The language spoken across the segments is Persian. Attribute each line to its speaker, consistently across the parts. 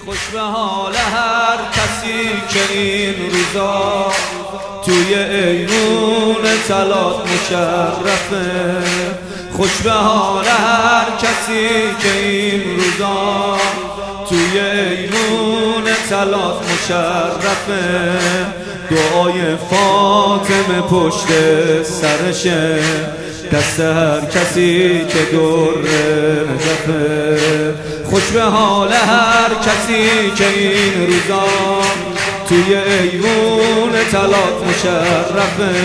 Speaker 1: خوش به حال هر کسی که این روزا توی ایمون طلات مشرفه. خوش به حال هر کسی که این روزا توی ایمون طلات مشرفه. دعای فاطمه پشت سرشه، دست هر کسی که دور نجفه. خوش به حال هر کسی که این روزا توی ایوون طلات مشرفه.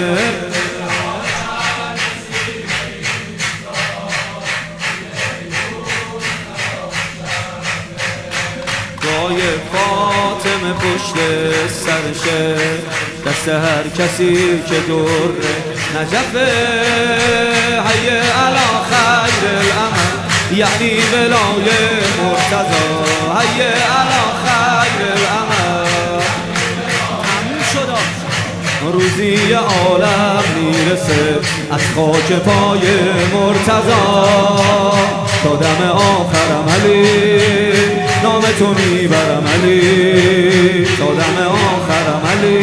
Speaker 1: دعای فاطمه پشت سرشه، دست هر کسی که دور نجفه. حی علی خیر العمل یعنی ولای مرتضی. حی علی خیر العمل تموم شد. روزی عالم میرسه از خاک پای مرتضی تا دم آخرم علی، نام تو میبرم علی تا دم آخرم علی.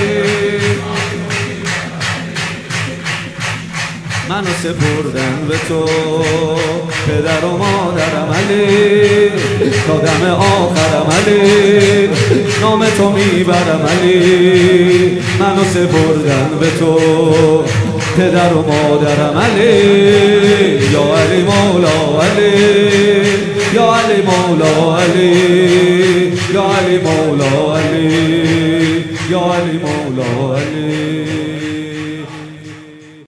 Speaker 1: منو سپردن به تو پدر و مادرم علی تا دم آخرم علی، نام تو میبرم علی. منو سپردن به تو پدر و مادرم علی. یا علی مولا علی، یا علی مولا علی.